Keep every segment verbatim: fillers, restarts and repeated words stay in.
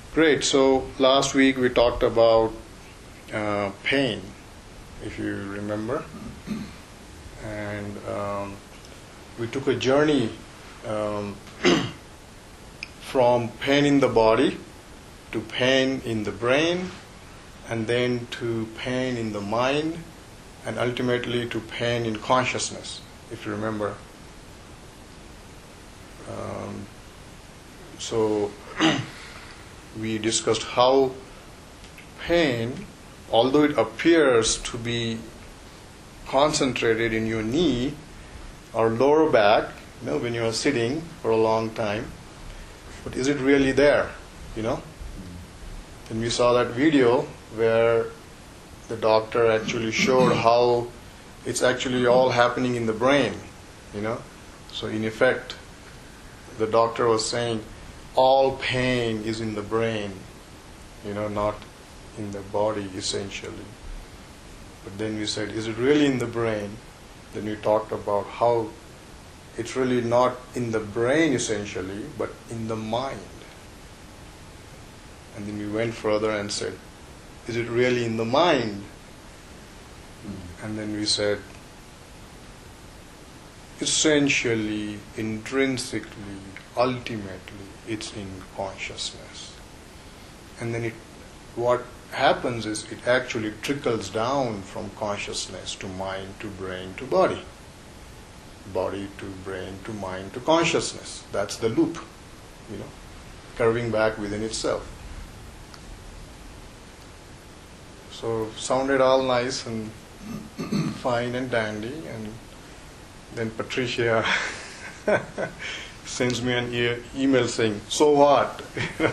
Great. So last week we talked about uh, pain, if you remember, and um, we took a journey um, from pain in the body to pain in the brain, and then to pain in the mind, and ultimately to pain in consciousness, if you remember. Um, so we discussed how pain, although it appears to be concentrated in your knee or lower back, you know, when you are sitting for a long time, but is it really there, you know? And we saw that video where the doctor actually showed how it's actually all happening in the brain, you know? So in effect, the doctor was saying all pain is in the brain, you know, not in the body essentially. But then we said, is it really in the brain? Then we talked about how it's really not in the brain essentially, but in the mind. And then we went further and said, is it really in the mind? Mm. And then we said, essentially, intrinsically, ultimately, it's in consciousness. And then it, what happens is it actually trickles down from consciousness to mind to brain to body. Body to brain to mind to consciousness. That's the loop, you know, curving back within itself. So sounded all nice and fine and dandy, and then Patricia sends me an e- email saying, "So what?" Thank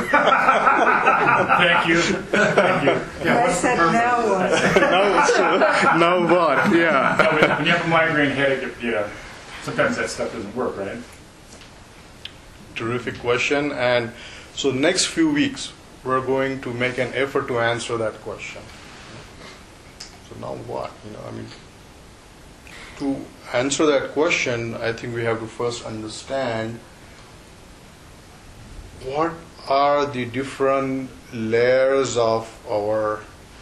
you. Thank you. Yeah, I said, "Now what?" now, so, now what? Yeah. Yeah, when, when you have a migraine headache, you know, sometimes that stuff doesn't work, right? Terrific question. And so next few weeks, we're going to make an effort to answer that question. So now what? You know, I mean, to answer that question, I think we have to first understand what are the different layers of our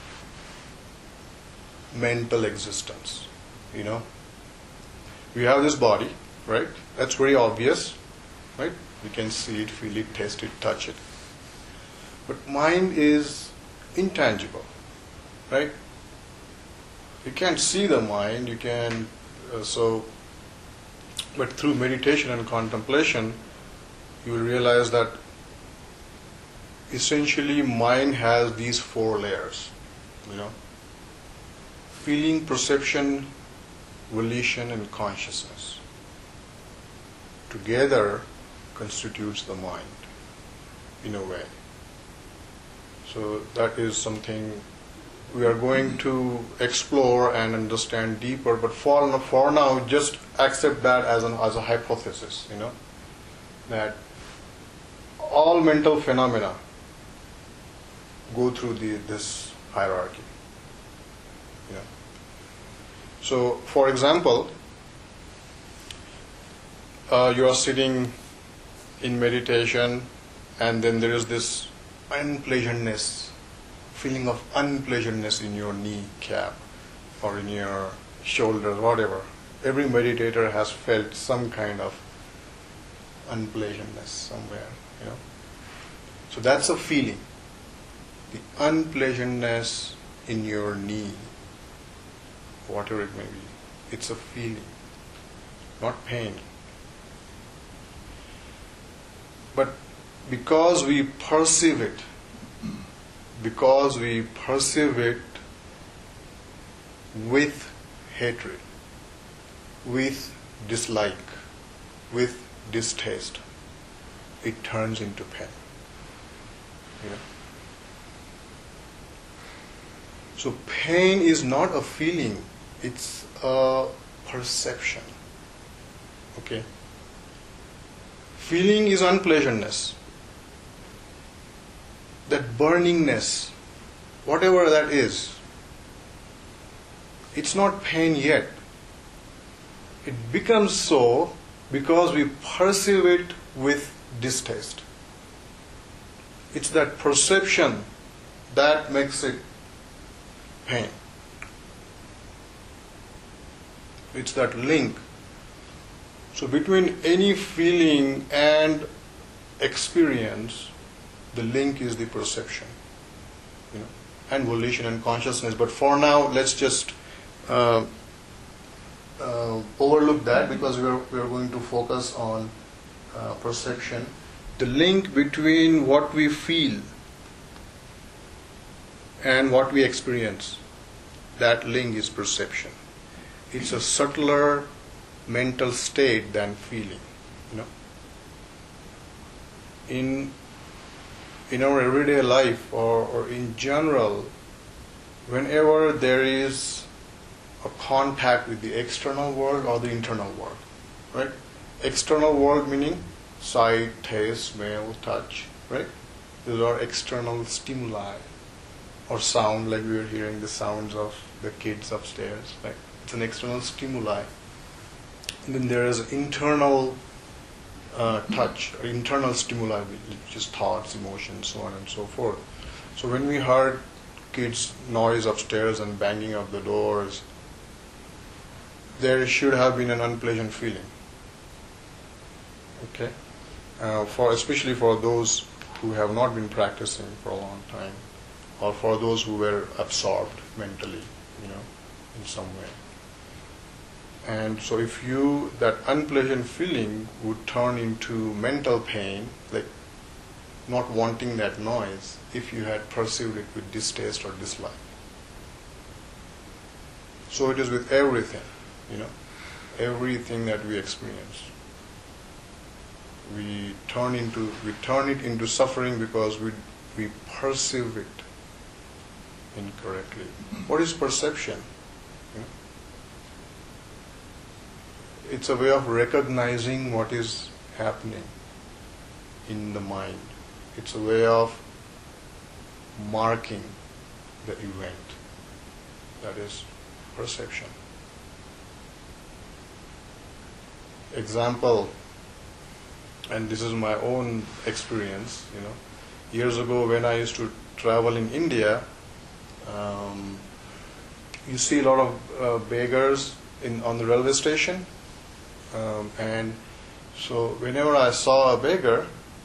mental existence. You know, we have this body, right? That's very obvious, right? We can see it, feel it, taste it, touch it. But mind is intangible, right? You can't see the mind, you can, uh, so, but through meditation and contemplation, you will realize that essentially mind has these four layers, you know, feeling, perception, volition, and consciousness. Together constitutes the mind, in a way. So that is something we are going to explore and understand deeper. But for, for now, just accept that as an as a hypothesis. You know, that all mental phenomena go through the this hierarchy. You know. So, for example, uh, you are sitting in meditation, and then there is this unpleasantness, feeling of unpleasantness in your kneecap or in your shoulders, whatever. Every meditator has felt some kind of unpleasantness somewhere, you know. So that's a feeling. The unpleasantness in your knee, whatever it may be, it's a feeling, not pain. But because we perceive it, because we perceive it with hatred, with dislike, with distaste, it turns into pain. You know? So pain is not a feeling, it's a perception. Okay? Feeling is unpleasantness. That burningness, whatever that is, it's not pain yet. It becomes so because we perceive it with distaste. It's that perception that makes it pain. It's that link. So between any feeling and experience, the link is the perception, you know, and volition and consciousness. But for now, let's just uh, uh, overlook that, because we are we are going to focus on uh, perception. The link between what we feel and what we experience, that link is perception. It's a subtler mental state than feeling, you know. In in our everyday life, or, or in general, whenever there is a contact with the external world or the internal world, right? External world meaning sight, taste, smell, touch, right? Those are external stimuli. Or sound, like we were hearing the sounds of the kids upstairs, right? It's an external stimuli. And then there is internal uh, touch, or internal stimuli, which is thoughts, emotions, so on and so forth. So when we heard kids' noise upstairs and banging of the doors, there should have been an unpleasant feeling. Okay, uh, for especially for those who have not been practicing for a long time, or for those who were absorbed mentally, you know, in some way. And so if you, that unpleasant feeling would turn into mental pain, like not wanting that noise, if you had perceived it with distaste or dislike. So it is with everything, you know, everything that we experience. We turn into, we turn it into suffering because we we perceive it incorrectly. What is perception? You know? It's a way of recognizing what is happening in the mind. It's a way of marking the event. That is perception. Example, and this is my own experience, you know, years ago when I used to travel in India, um, you see a lot of uh, beggars in on the railway station, um, and so whenever I saw a beggar,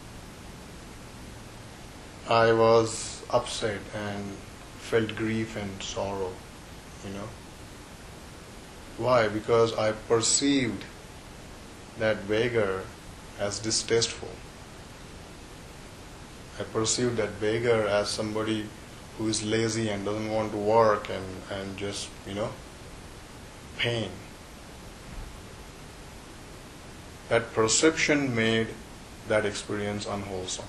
I was upset and felt grief and sorrow, you know. Why? Because I perceived that beggar as distasteful. I perceived that beggar as somebody who is lazy and doesn't want to work, and, and just, you know, pain. That perception made that experience unwholesome.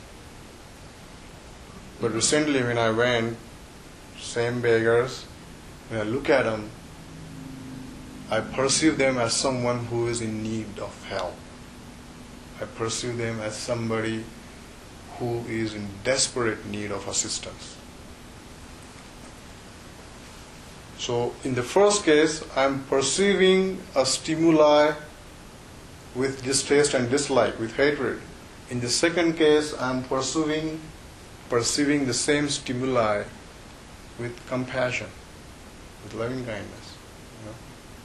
But recently when I went, same beggars, when I look at them, I perceive them as someone who is in need of help. I perceive them as somebody who is in desperate need of assistance. So in the first case, I am perceiving a stimuli with distaste and dislike, with hatred. In the second case, I am perceiving perceiving the same stimuli with compassion, with loving kindness. You know?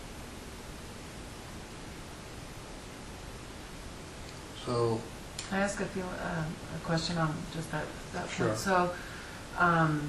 So, can I ask a few uh, a question on just that that Sure. point? So, um,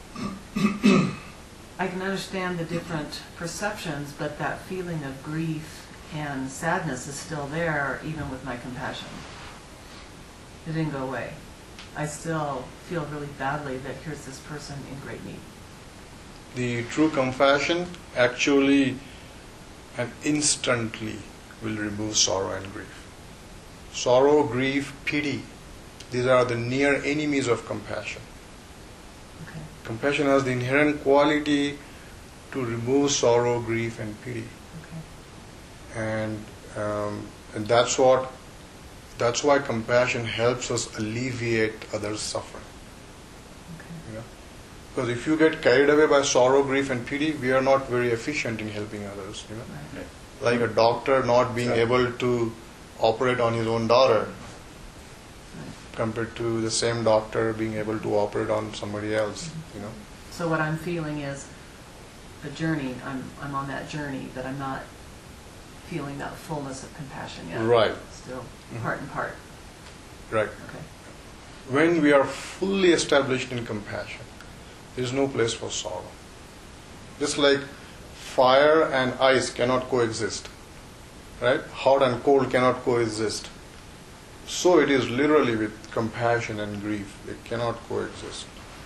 I can understand the different perceptions, but that feeling of grief and sadness is still there, even with my compassion. It didn't go away. I still feel really badly that here's this person in great need. the true compassion actually and instantly will remove sorrow and grief. Sorrow, grief, pity, these are the near enemies of compassion. Okay. Compassion has the inherent quality to remove sorrow, grief, and pity. Okay. And um, and that's what that's why compassion helps us alleviate others' suffering. Okay. You know? Because if you get carried away by sorrow, grief, and pity, we are not very efficient in helping others. You know, Right. like a doctor not being Exactly. able to operate on his own daughter. Right. compared to the same doctor being able to operate on somebody else, you know. So what I'm feeling is the journey, I'm, I'm on that journey, but I'm not feeling that fullness of compassion yet. Right. Still Mhm. part and part. Right. Okay. When we are fully established in compassion, there is no place for sorrow. Just like fire and ice cannot coexist, right? Hot and cold cannot coexist. So it is literally with compassion and grief. They cannot coexist.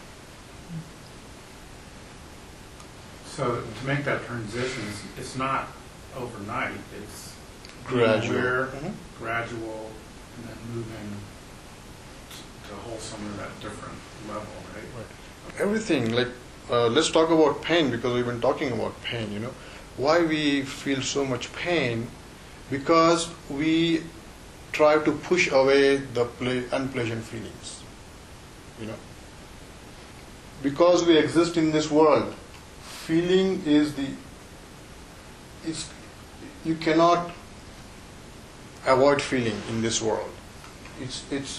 So to make that transition, it's, it's not overnight. It's Gradual. aware, Mhm. gradual, and then moving t- to wholesome at a different level, right? Everything, like, uh, let's talk about pain, because we've been talking about pain, you know. Why we feel so much pain? Because we try to push away the ple- unpleasant feelings, you know. Because we exist in this world, feeling is the, is, you cannot avoid feeling in this world. It's, it's,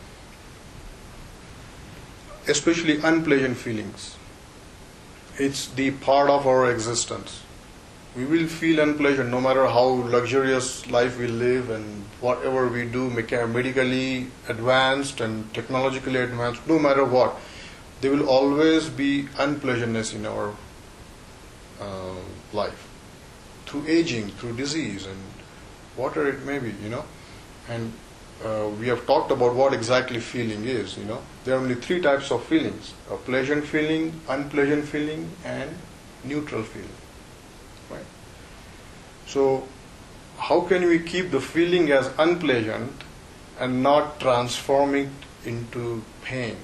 especially unpleasant feelings. It's the part of our existence. We will feel unpleasant no matter how luxurious life we live and whatever we do, mecha- medically advanced and technologically advanced, no matter what. There will always be unpleasantness in our uh, life. Through aging, through disease and whatever it may be, you know. And uh, we have talked about what exactly feeling is, you know. There are only three types of feelings: a pleasant feeling, unpleasant feeling, and neutral feeling. Right? So, how can we keep the feeling as unpleasant and not transform it into pain?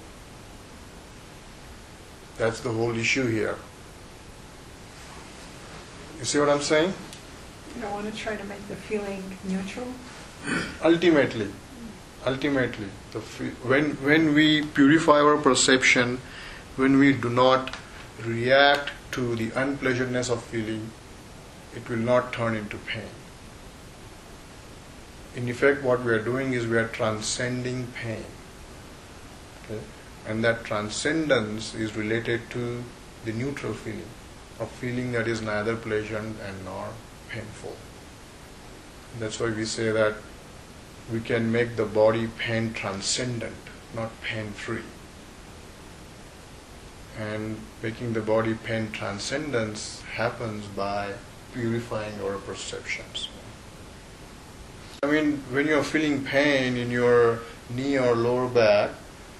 That's the whole issue here. You see what I'm saying? You don't want to try to make the feeling neutral? Ultimately, ultimately, the fe- when when we purify our perception, when we do not react to the unpleasantness of feeling, it will not turn into pain. In effect, what we are doing is we are transcending pain. Okay? And that transcendence is related to the neutral feeling, a feeling that is neither pleasant and nor painful. That's why we say that we can make the body pain transcendent, not pain free. And making the body pain transcendence happens by purifying our perceptions. I mean, when you're feeling pain in your knee or lower back,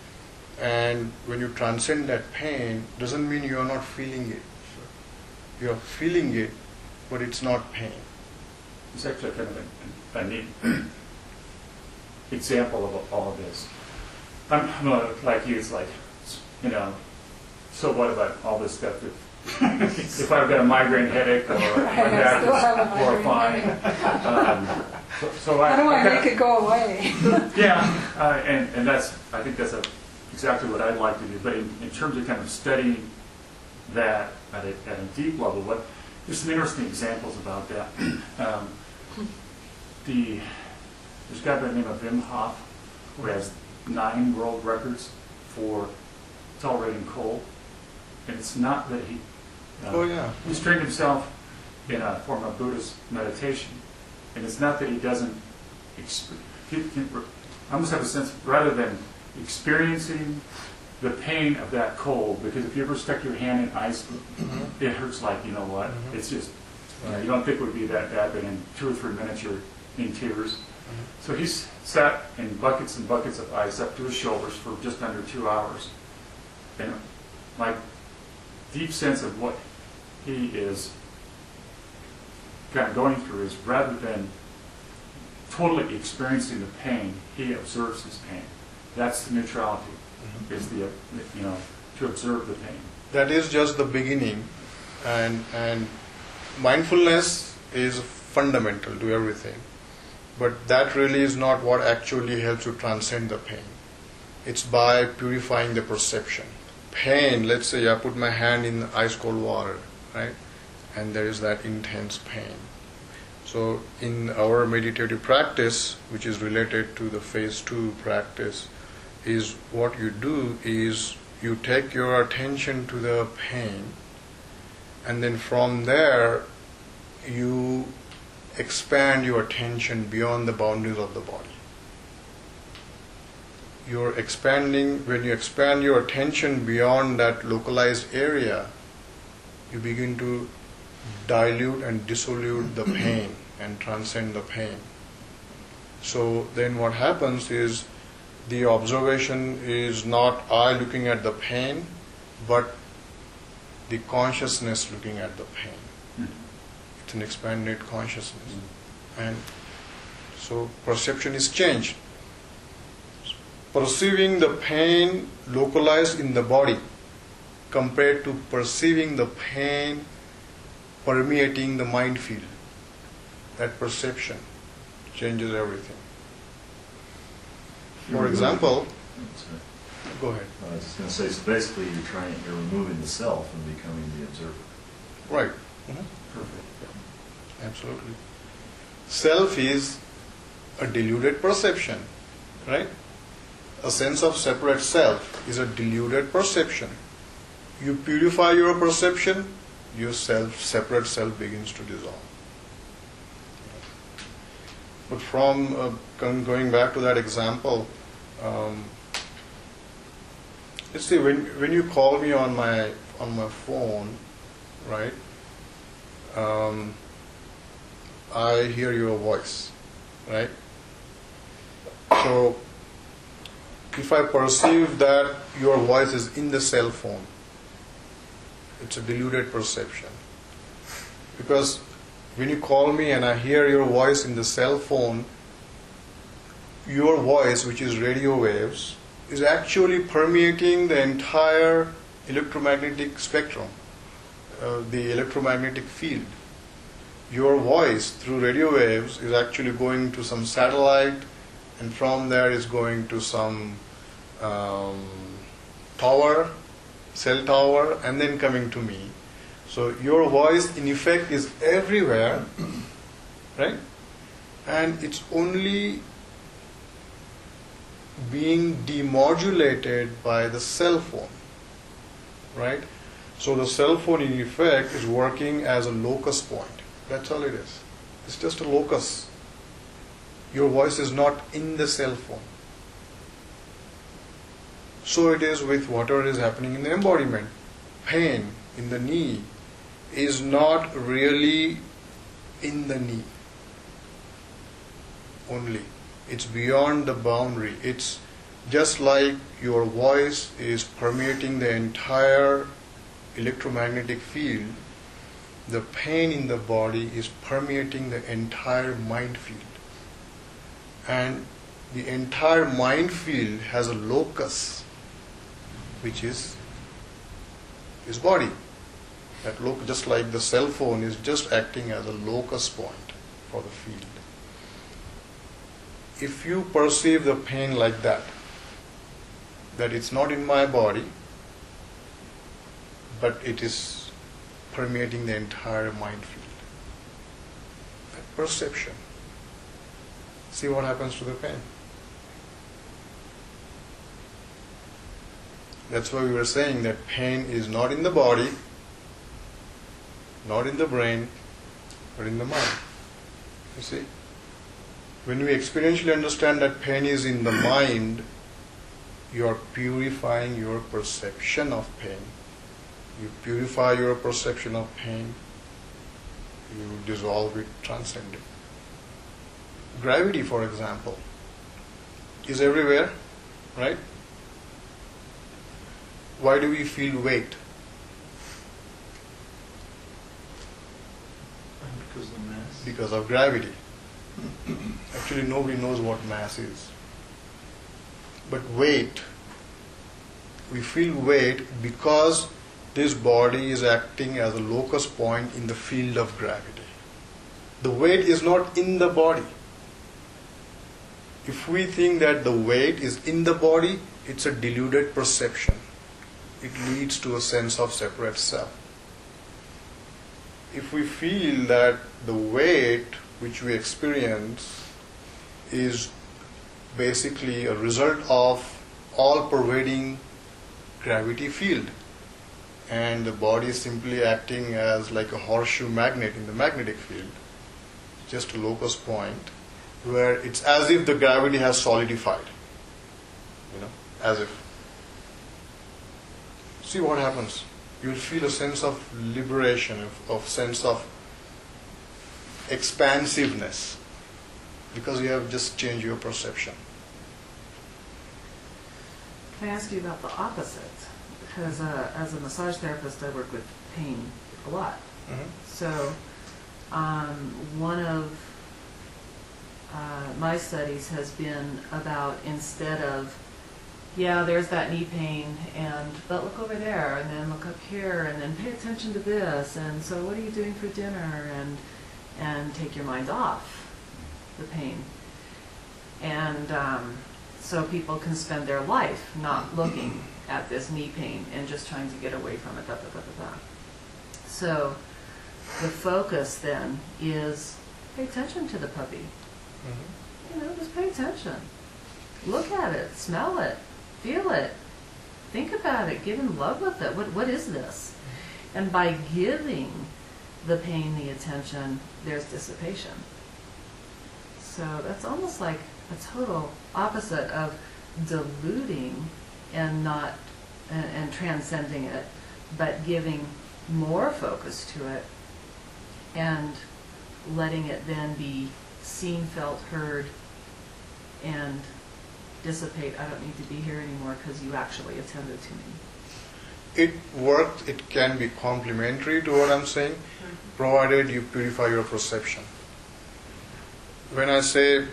and when you transcend that pain, doesn't mean you are not feeling it. You are feeling it, but it's not pain. It's actually kind of a, a neat example of all of this. I'm, I'm gonna, like you, it's like, you know, so what about all this stuff? If, if I've got a migraine headache or my Right, I back still have a is migraine horrifying. Um, so, so I, How do I kinda- make it go away? Yeah, uh, and, and that's, I think that's a, exactly what I'd like to do. But in, in terms of kind of studying that at a, at a deep level, what, there's some interesting examples about that. Um, the, there's a guy by the name of Wim Hof who has nine world records for tolerating cold. And it's not that he, uh, Oh yeah. he's trained himself in a form of Buddhist meditation. And it's not that he doesn't, exp- he, he, I almost have a sense, rather than experiencing the pain of that cold, because if you ever stuck your hand in ice, Mm-hmm. it hurts like, you know what, Mhm. it's just, you know, Right. you don't think it would be that bad, but in two or three minutes you're in tears. Mhm. So he's sat in buckets and buckets of ice up to his shoulders for just under two hours. And my deep sense of what he is kind of going through is, rather than totally experiencing the pain, he observes his pain. That's the neutrality, Mhm. is the, uh, you know, to observe the pain. That is just the beginning, and and mindfulness is fundamental to everything. But that really is not what actually helps you transcend the pain. It's by purifying the perception. Pain, let's say I put my hand in ice cold water, right? And there is that intense pain. So in our meditative practice, which is related to the phase two practice, is what you do is you take your attention to the pain, and then from there you expand your attention beyond the boundaries of the body. You're expanding, when you expand your attention beyond that localized area, you begin to dilute and dissolute the pain and transcend the pain. So then what happens is the observation is not I looking at the pain, but the consciousness looking at the pain. Mm-hmm. It's an expanded consciousness. Mm-hmm. And so perception is changed. Perceiving the pain localized in the body compared to perceiving the pain permeating the mind field. That perception changes everything. For example, go ahead. I was just going to say, so basically you're trying, you're removing the self and becoming the observer. Right. Mhm. Perfect. Absolutely. Self is a deluded perception, right? A sense of separate self is a deluded perception. You purify your perception, your self, separate self begins to dissolve. But from uh, going back to that example, um, let's see, when when you call me on my on my phone, right? Um, I hear your voice, right? So if I perceive that your voice is in the cell phone, it's a deluded perception. Because when you call me and I hear your voice in the cell phone, your voice, which is radio waves, is actually permeating the entire electromagnetic spectrum, uh, the electromagnetic field. Your voice through radio waves is actually going to some satellite, and from there is going to some um, tower, cell tower, and then coming to me. So your voice in effect is everywhere, right? And it's only being demodulated by the cell phone, right? So the cell phone in effect is working as a locus point. That's all it is. It's just a locus. Your voice is not in the cell phone. So it is with whatever is happening in the embodiment. Pain in the knee is not really in the knee only. It's beyond the boundary. It's just like your voice is permeating the entire electromagnetic field. The pain in the body is permeating the entire mind field. And the entire mind field has a locus, which is his body. That loc- just like the cell phone is just acting as a locus point for the field. If you perceive the pain like that, that it's not in my body, but it is permeating the entire mind field. That perception. See what happens to the pain. That's why we were saying that pain is not in the body, not in the brain, but in the mind. You see? When we experientially understand that pain is in the mind, you are purifying your perception of pain. You purify your perception of pain, you dissolve it, transcend it. Gravity, for example, is everywhere, right? Why do we feel weight? Because of the mass. Because of gravity. Actually, nobody knows what mass is. But weight, we feel weight because this body is acting as a locus point in the field of gravity. The weight is not in the body. If we think that the weight is in the body, it's a deluded perception. It leads to a sense of separate self. If we feel that the weight which we experience is basically a result of all-pervading gravity field, and the body is simply acting as like a horseshoe magnet in the magnetic field, just a locus point where it's as if the gravity has solidified, you know, as if. See what happens. You'll feel a sense of liberation, of, of sense of expansiveness, because you have just changed your perception. Can I ask you about the opposite? Because uh, as a massage therapist, I work with pain a lot. Mm-hmm. So um, one of uh, my studies has been about, instead of, yeah, there's that knee pain, and but look over there, and then look up here, and then pay attention to this, and so what are you doing for dinner, and and take your mind off the pain. And um, so people can spend their life not looking at this knee pain and just trying to get away from it. Da, da, da, da, da. So the focus then is pay attention to the puppy. Mm-hmm. You know, just pay attention. Look at it, smell it, feel it, think about it, get in love with it. What what is this? And by giving the pain the attention, there's dissipation. So that's almost like a total opposite of diluting and not and, and transcending it, but giving more focus to it and letting it then be seen, felt, heard, and dissipate. I don't need to be here anymore because you actually attended to me. It works, it can be complementary to what I'm saying, provided you purify your perception. When I say,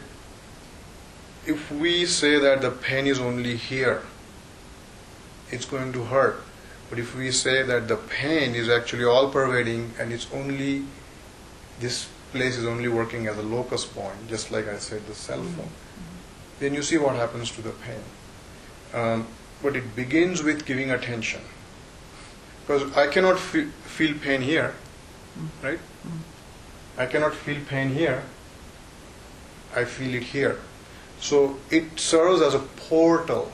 if we say that the pain is only here, it's going to hurt. But if we say that the pain is actually all-pervading and it's only, this place is only working as a locus point, just like I said, the cell phone, mm-hmm. then you see what happens to the pain. Um, but it begins with giving attention. Because I cannot fe- feel pain here, mm-hmm. right? Mm-hmm. I cannot feel pain here. I feel it here. So it serves as a portal,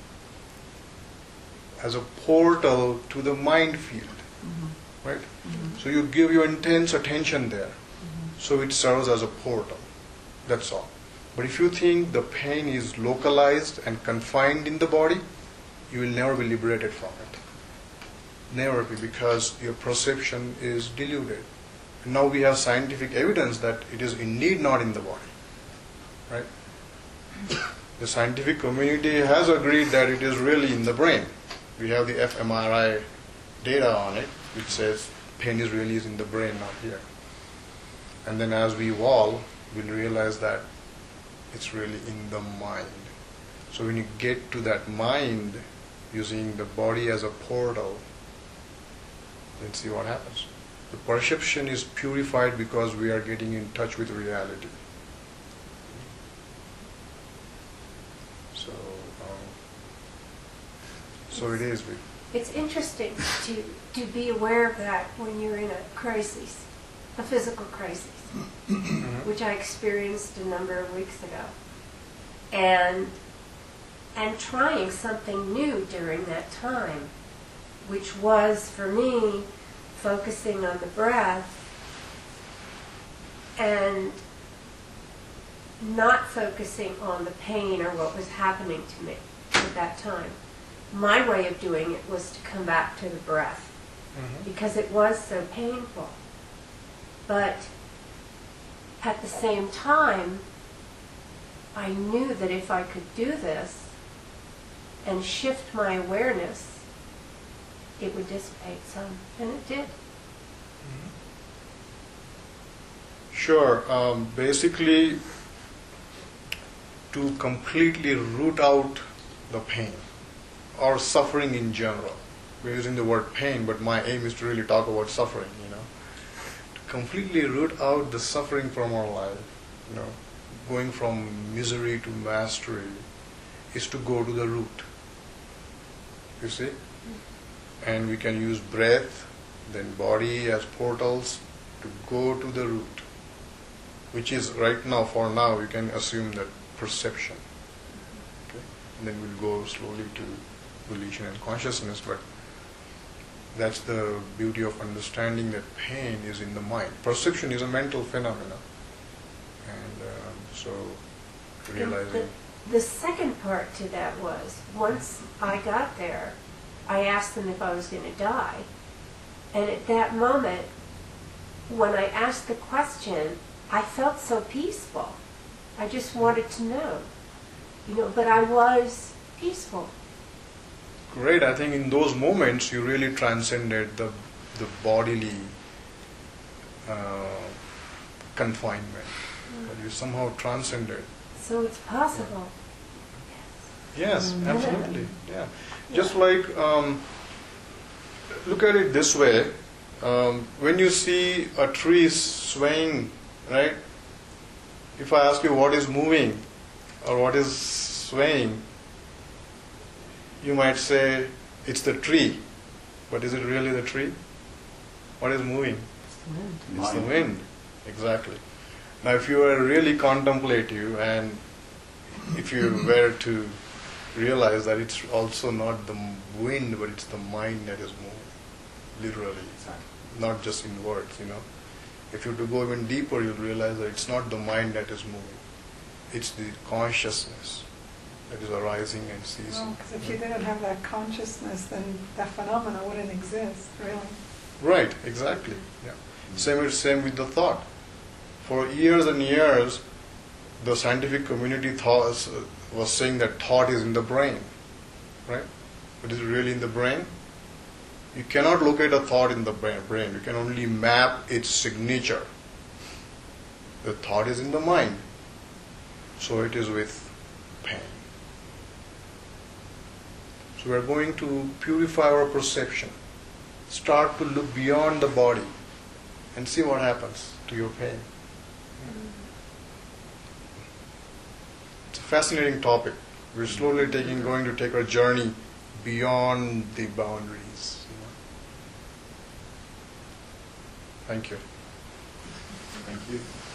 as a portal to the mind field, mm-hmm. right? Mm-hmm. So you give your intense attention there. Mm-hmm. So it serves as a portal. That's all. But if you think the pain is localized and confined in the body, you will never be liberated from it. Never be, because your perception is diluted. And now we have scientific evidence that it is indeed not in the body. Right? The scientific community has agreed that it is really in the brain. We have the fMRI data on it, which says pain is really is in the brain, not here. And then as we evolve, we'll realize that it's really in the mind. So when you get to that mind, using the body as a portal, then see what happens. The perception is purified because we are getting in touch with reality. So, um, so it is. We, It's interesting to, to be aware of that when you're in a crisis, a physical crisis, mm-hmm. which I experienced a number of weeks ago. And, and trying something new during that time, which was, for me, focusing on the breath and not focusing on the pain or what was happening to me at that time. My way of doing it was to come back to the breath, mm-hmm. because it was so painful. But at the same time, I knew that if I could do this and shift my awareness, it would dissipate some, and it did. Sure. Um, basically, to completely root out the pain or suffering in general. We're using the word pain, but my aim is to really talk about suffering, you know. To completely root out the suffering from our life, you know, going from misery to mastery, is to go to the root. You see? And we can use breath, then body as portals to go to the root, which is right now, for now, we can assume that perception. Okay? and then we'll go slowly to volition and consciousness. But that's the beauty of understanding that pain is in the mind. Perception is a mental phenomena, and um, so realizing. The, the second part to that was, once I got there, I asked them if I was going to die. And at that moment, when I asked the question, I felt so peaceful. I just wanted to know, you know, but I was peaceful. Great. I think in those moments you really transcended the the bodily uh, confinement. Mm. But you somehow transcended. So it's possible. Yes, Mm. absolutely. Yeah. Just like, um, look at it this way. Um, when you see a tree swaying, right? If I ask you what is moving or what is swaying, you might say it's the tree. But is it really the tree? What is moving? It's the wind. It's the Mind. wind. Exactly. Now, if you are really contemplative and if you were to realize that it's also not the wind, but it's the mind that is moving, literally, not just in words, you know. If you were to go even deeper, you'll realize that it's not the mind that is moving. It's the consciousness that is arising and ceasing. Because if you didn't have that consciousness, then that phenomena wouldn't exist, really. Right, exactly. Yeah. Same with same with the thought. For years and years, the scientific community thought, was saying that thought is in the brain, right? But is it really in the brain? You cannot locate a thought in the brain. brain. You can only map its signature. The thought is in the mind. So it is with pain. So we are going to purify our perception. Start to look beyond the body and see what happens to your pain. It's a fascinating topic. We're slowly taking, going to take our journey beyond the boundaries. You know. Thank you. Thank you.